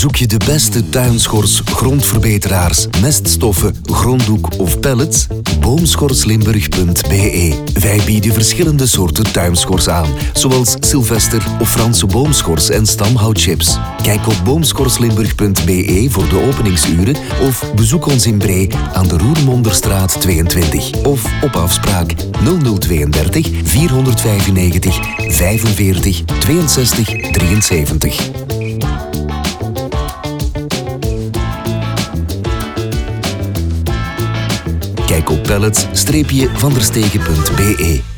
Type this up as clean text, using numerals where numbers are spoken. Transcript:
Zoek je de beste tuinschors, grondverbeteraars, meststoffen, gronddoek of pellets? Boomschorslimburg.be. Wij bieden verschillende soorten tuinschors aan, zoals Sylvester of Franse boomschors en stamhoutchips. Kijk op boomschorslimburg.be voor de openingsuren of bezoek ons in Bree aan de Roermonderstraat 22 of op afspraak 0032 495 45 62 73. Kijk op pellets-vanderstegen.be.